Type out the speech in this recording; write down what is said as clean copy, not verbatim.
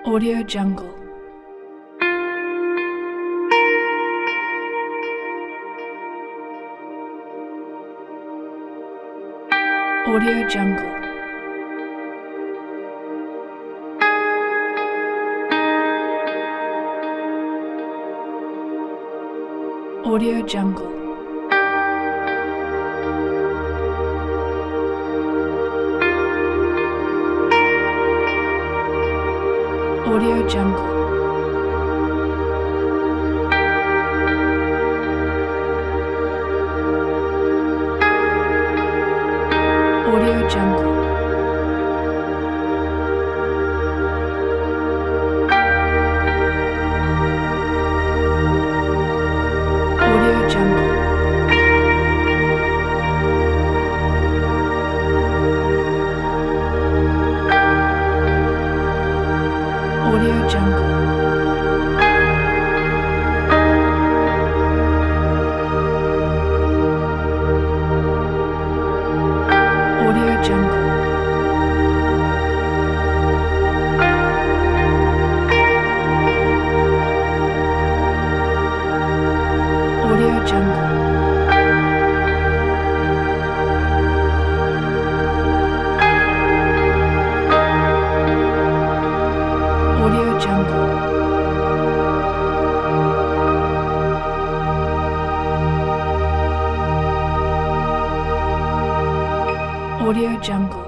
Audio Jungle. Audio Jungle. Audio Jungle. Audio Jungle. Audio Jungle. Audio Jungle. Audio Jungle. Audio Jungle. Audio Jungle. Audio Jungle. Audio Jungle.